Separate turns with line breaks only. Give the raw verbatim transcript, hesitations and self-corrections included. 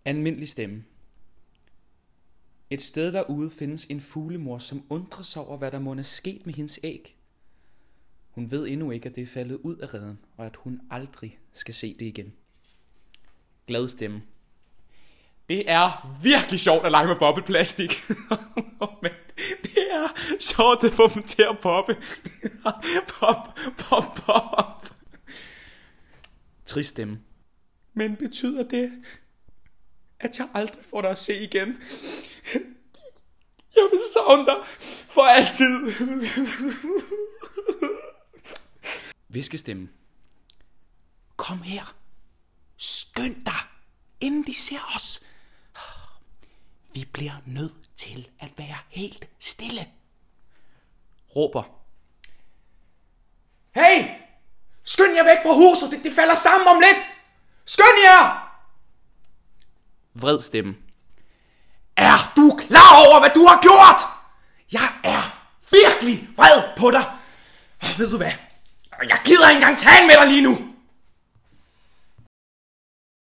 Almindelig stemme. Et sted derude findes en fuglemor, som undrer sig over, hvad der må er sket med hendes æg. Hun ved endnu ikke, at det er faldet ud af reden, og at hun aldrig skal se det igen. Glad stemme. Det er virkelig sjovt at lege med bobbelplastik. Men det er sjovt at få dem til at poppe. Pop, pop, pop. Trist stemme. Men betyder det, at jeg aldrig får dig at se igen? Jeg vil savne dig for altid. Viskestemme. Kom her. Skynd dig, inden de ser os. Vi bliver nødt til at være helt stille. Råber. Hey! Skynd jer væk fra huset, det, det falder sammen om lidt. Skynd jer! Vred stemme. Er du klar over, hvad du har gjort? Jeg er virkelig vred på dig. Ved du hvad? Jeg gider ikke engang tale med dig lige nu.